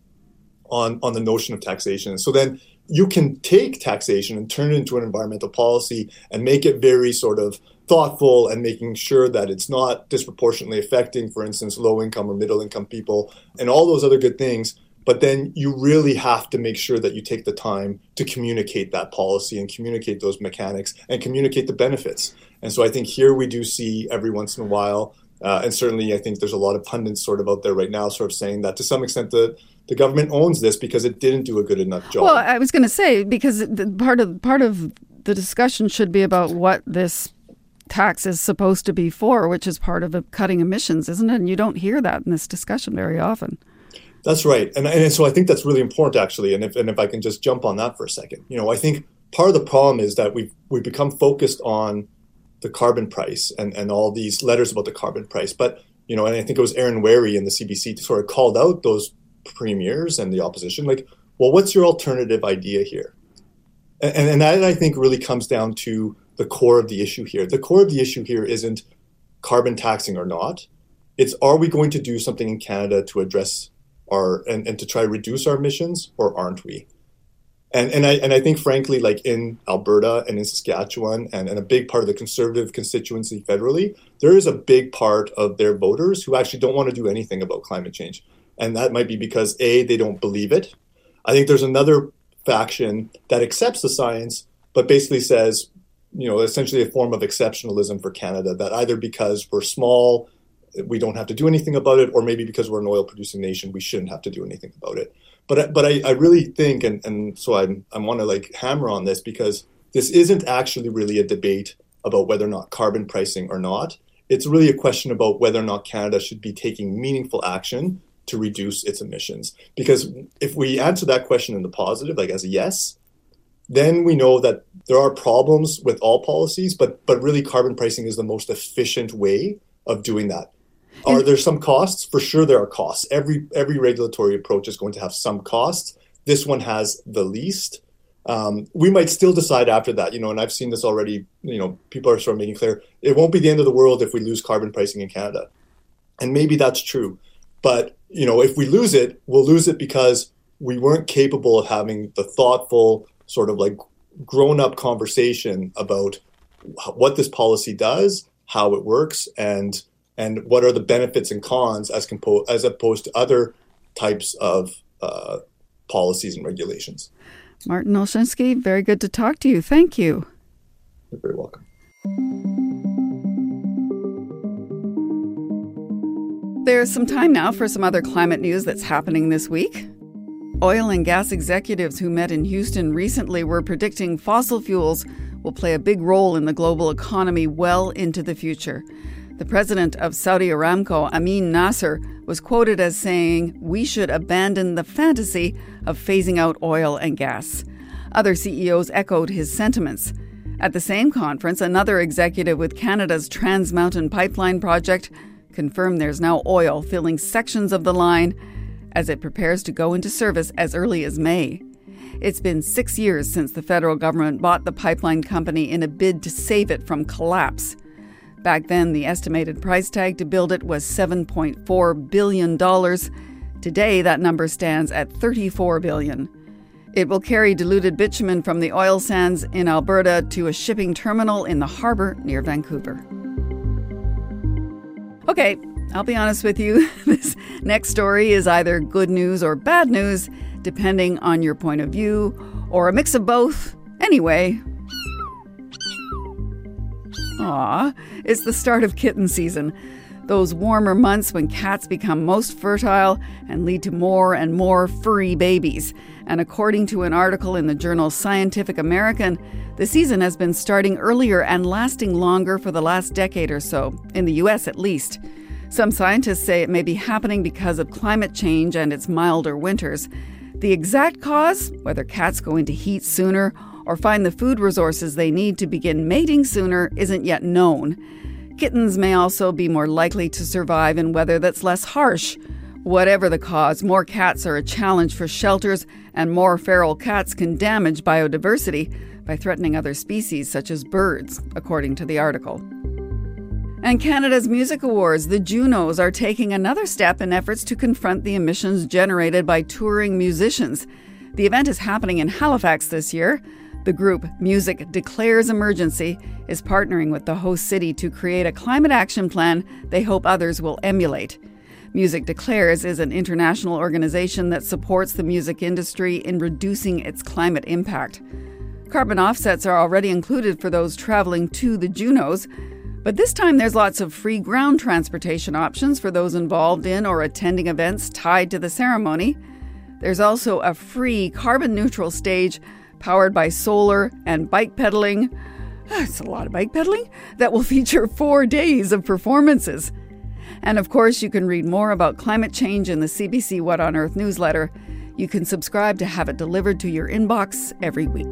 on on the notion of taxation. So then you can take taxation and turn it into an environmental policy and make it very sort of thoughtful and making sure that it's not disproportionately affecting, for instance, low income or middle income people and all those other good things. But then you really have to make sure that you take the time to communicate that policy and communicate those mechanics and communicate the benefits. And so I think here we do see every once in a while, uh, and certainly I think there's a lot of pundits sort of out there right now sort of saying that to some extent the, the government owns this because it didn't do a good enough job. Well, I was going to say, because the, part of part of the discussion should be about what this tax is supposed to be for, which is part of cutting emissions, isn't it? And you don't hear that in this discussion very often. That's right. And, and so I think that's really important, actually. And if and if I can just jump on that for a second, you know, I think part of the problem is that we've, we've become focused on the carbon price and, and all these letters about the carbon price. But, you know, and I think it was Aaron Wary in the C B C sort of called out those premiers and the opposition, like, well, what's your alternative idea here? And, and that, I think, really comes down to the core of the issue here. The core of the issue here isn't carbon taxing or not. It's, are we going to do something in Canada to address Are, and, and to try to reduce our emissions, or aren't we? And and I and I think, frankly, like in Alberta and in Saskatchewan and, and a big part of the Conservative constituency federally, there is a big part of their voters who actually don't want to do anything about climate change. And that might be because, A, they don't believe it. I think there's another faction that accepts the science, but basically says, you know, essentially a form of exceptionalism for Canada, that either because we're small, we don't have to do anything about it, or maybe because we're an oil producing nation, we shouldn't have to do anything about it. But but I, I really think, and, and so I I want to like hammer on this, because this isn't actually really a debate about whether or not carbon pricing or not. It's really a question about whether or not Canada should be taking meaningful action to reduce its emissions. Because if we answer that question in the positive, like as a yes, then we know that there are problems with all policies, but but really carbon pricing is the most efficient way of doing that. Are there some costs? For sure there are costs. Every every regulatory approach is going to have some costs. This one has the least. Um, we might still decide after that, you know, and I've seen this already, you know, people are sort of making clear, it won't be the end of the world if we lose carbon pricing in Canada. And maybe that's true. But, you know, if we lose it, we'll lose it because we weren't capable of having the thoughtful sort of like grown-up conversation about what this policy does, how it works, and and what are the benefits and cons as compo- as opposed to other types of uh, policies and regulations. Martin Olszynski, very good to talk to you. Thank you. You're very welcome. There's some time now for some other climate news that's happening this week. Oil and gas executives who met in Houston recently were predicting fossil fuels will play a big role in the global economy well into the future. The president of Saudi Aramco, Amin Nasser, was quoted as saying, "We should abandon the fantasy of phasing out oil and gas." Other C E Os echoed his sentiments. At the same conference, another executive with Canada's Trans Mountain Pipeline project confirmed there's now oil filling sections of the line as it prepares to go into service as early as May. It's been six years since the federal government bought the pipeline company in a bid to save it from collapse. Back then, the estimated price tag to build it was seven point four billion dollars. Today, that number stands at thirty-four billion dollars. It will carry diluted bitumen from the oil sands in Alberta to a shipping terminal in the harbor near Vancouver. Okay, I'll be honest with you. This next story is either good news or bad news, depending on your point of view, or a mix of both. Anyway, Aw, it's the start of kitten season. Those warmer months when cats become most fertile and lead to more and more furry babies. And according to an article in the journal Scientific American, the season has been starting earlier and lasting longer for the last decade or so, in the U S at least. Some scientists say it may be happening because of climate change and its milder winters. The exact cause, whether cats go into heat sooner or find the food resources they need to begin mating sooner, isn't yet known. Kittens may also be more likely to survive in weather that's less harsh. Whatever the cause, more cats are a challenge for shelters, and more feral cats can damage biodiversity by threatening other species such as birds, according to the article. And Canada's Music Awards, the Junos, are taking another step in efforts to confront the emissions generated by touring musicians. The event is happening in Halifax this year. The group Music Declares Emergency is partnering with the host city to create a climate action plan they hope others will emulate. Music Declares is an international organization that supports the music industry in reducing its climate impact. Carbon offsets are already included for those traveling to the Junos, but this time there's lots of free ground transportation options for those involved in or attending events tied to the ceremony. There's also a free carbon-neutral stage powered by solar and bike pedaling. It's a lot of bike pedaling that will feature four days of performances. And of course, you can read more about climate change in the C B C What on Earth newsletter. You can subscribe to have it delivered to your inbox every week.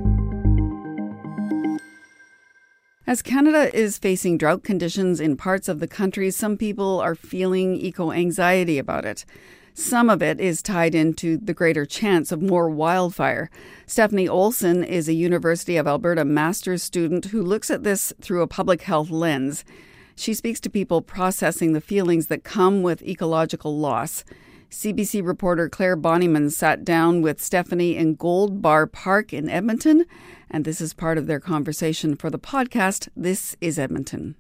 As Canada is facing drought conditions in parts of the country, some people are feeling eco-anxiety about it. Some of it is tied into the greater chance of more wildfire. Stephanie Olson is a University of Alberta master's student who looks at this through a public health lens. She speaks to people processing the feelings that come with ecological loss. C B C reporter Claire Bonnyman sat down with Stephanie in Gold Bar Park in Edmonton, and this is part of their conversation for the podcast, This is Edmonton.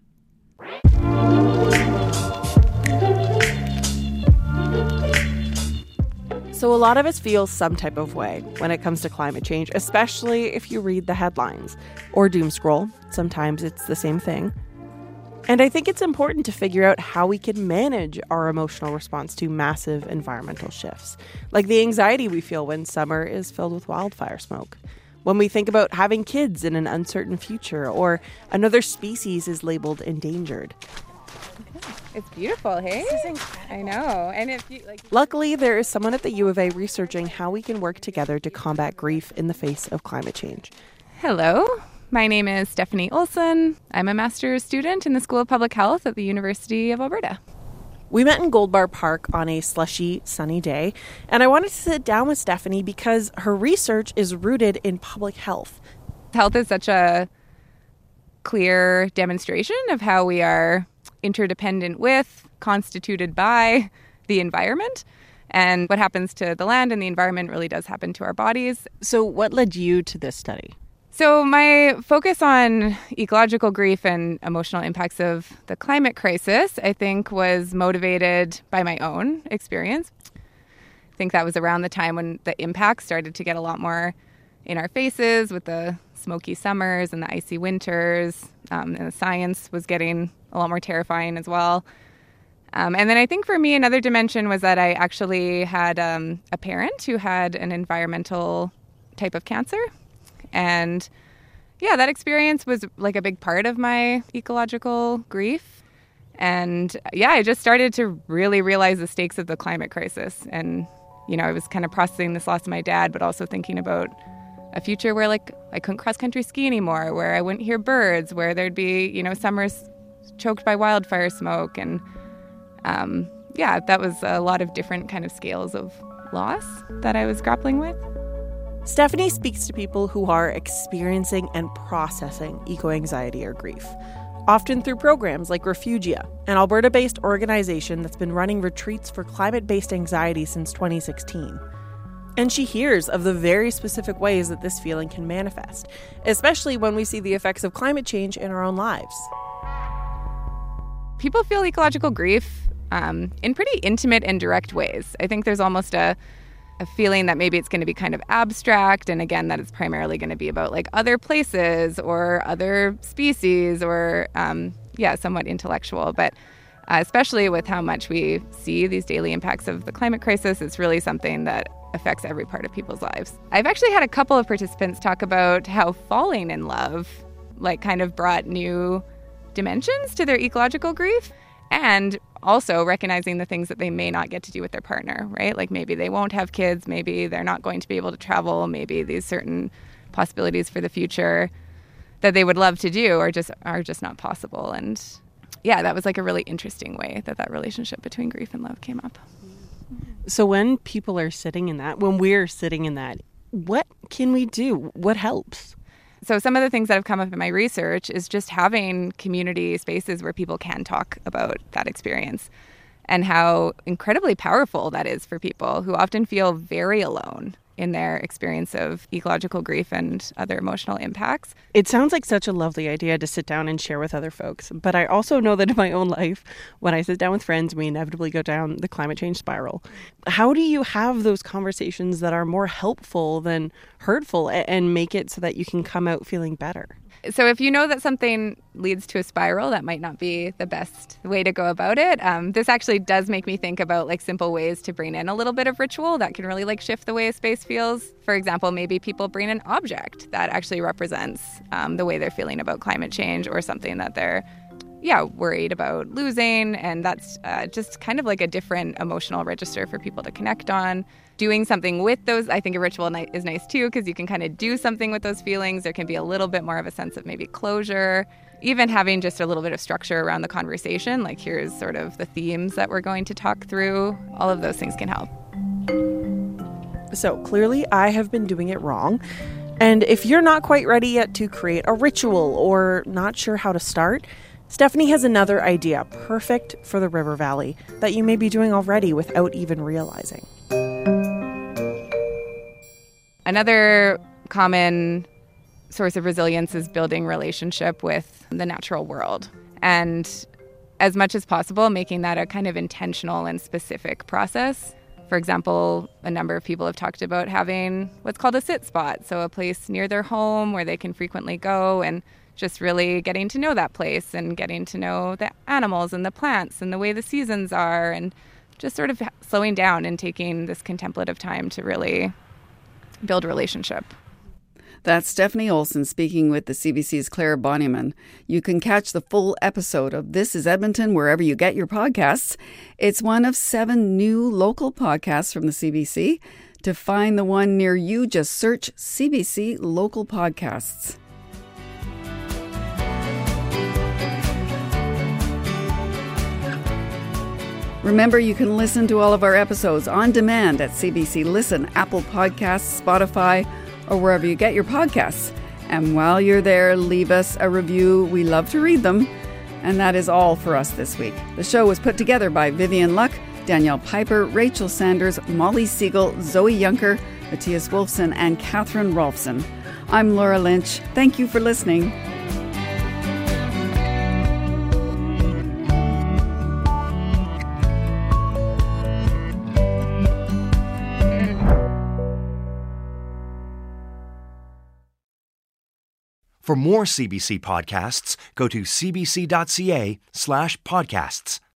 So a lot of us feel some type of way when it comes to climate change, especially if you read the headlines or doom scroll. Sometimes it's the same thing. And I think it's important to figure out how we can manage our emotional response to massive environmental shifts, like the anxiety we feel when summer is filled with wildfire smoke, when we think about having kids in an uncertain future, or another species is labeled endangered. It's beautiful, hey? This is incredible. I know. And if you like Luckily, there is someone at the U of A researching how we can work together to combat grief in the face of climate change. Hello. My name is Stephanie Olson. I'm a master's student in the School of Public Health at the University of Alberta. We met in Gold Bar Park on a slushy, sunny day, and I wanted to sit down with Stephanie because her research is rooted in public health. Health is such a clear demonstration of how we are interdependent with, constituted by the environment. And what happens to the land and the environment really does happen to our bodies. So what led you to this study? So my focus on ecological grief and emotional impacts of the climate crisis, I think, was motivated by my own experience. I think that was around the time when the impacts started to get a lot more in our faces with the smoky summers and the icy winters, um, and the science was getting a lot more terrifying as well. Um, and then I think for me, another dimension was that I actually had um, a parent who had an environmental type of cancer. And yeah, that experience was like a big part of my ecological grief. And yeah, I just started to really realize the stakes of the climate crisis. And, you know, I was kind of processing this loss of my dad, but also thinking about a future where like I couldn't cross-country ski anymore, where I wouldn't hear birds, where there'd be, you know, summers choked by wildfire smoke. And um, yeah, that was a lot of different kind of scales of loss that I was grappling with. Stephanie speaks to people who are experiencing and processing eco-anxiety or grief, often through programs like Refugia, an Alberta-based organization that's been running retreats for climate-based anxiety since twenty sixteen. And she hears of the very specific ways that this feeling can manifest, especially when we see the effects of climate change in our own lives. People feel ecological grief um, in pretty intimate and direct ways. I think there's almost a a feeling that maybe it's going to be kind of abstract, and again, that it's primarily going to be about like other places or other species or, um, yeah, somewhat intellectual. But uh, especially with how much we see these daily impacts of the climate crisis, it's really something that affects every part of people's lives. I've actually had a couple of participants talk about how falling in love like kind of brought new dimensions to their ecological grief, and also recognizing the things that they may not get to do with their partner, right? Like maybe they won't have kids, maybe they're not going to be able to travel, maybe these certain possibilities for the future that they would love to do are just are just not possible. And yeah, that was like a really interesting way that that relationship between grief and love came up. So when people are sitting in that, when we're sitting in that, what can we do? What helps? So some of the things that have come up in my research is just having community spaces where people can talk about that experience and how incredibly powerful that is for people who often feel very alone in their experience of ecological grief and other emotional impacts. It sounds like such a lovely idea to sit down and share with other folks. But I also know that in my own life, when I sit down with friends, we inevitably go down the climate change spiral. How do you have those conversations that are more helpful than hurtful and make it so that you can come out feeling better? So if you know that something leads to a spiral, that might not be the best way to go about it. Um, this actually does make me think about like simple ways to bring in a little bit of ritual that can really like shift the way a space feels. For example, maybe people bring an object that actually represents um, the way they're feeling about climate change or something that they're yeah, worried about losing. And that's uh, just kind of like a different emotional register for people to connect on. Doing something with those, I think a ritual ni- is nice too, because you can kind of do something with those feelings. There can be a little bit more of a sense of maybe closure. Even having just a little bit of structure around the conversation, like here's sort of the themes that we're going to talk through. All of those things can help. So clearly I have been doing it wrong. And if you're not quite ready yet to create a ritual or not sure how to start, Stephanie has another idea perfect for the River Valley that you may be doing already without even realizing. Another common source of resilience is building relationship with the natural world. And as much as possible, making that a kind of intentional and specific process. For example, a number of people have talked about having what's called a sit spot, so a place near their home where they can frequently go and just really getting to know that place and getting to know the animals and the plants and the way the seasons are, and just sort of slowing down and taking this contemplative time to really build a relationship. That's Stephanie Olson speaking with the C B C's Claire Bonnyman. You can catch the full episode of This is Edmonton wherever you get your podcasts. It's one of seven new local podcasts from the C B C. To find the one near you, just search C B C Local Podcasts. Remember, you can listen to all of our episodes on demand at C B C Listen, Apple Podcasts, Spotify, or wherever you get your podcasts. And while you're there, leave us a review. We love to read them. And that is all for us this week. The show was put together by Vivian Luck, Danielle Piper, Rachel Sanders, Molly Siegel, Zoe Yunker, Matthias Wolfson, and Catherine Rolfson. I'm Laura Lynch. Thank you for listening. For more C B C podcasts, go to cbc.ca slash podcasts.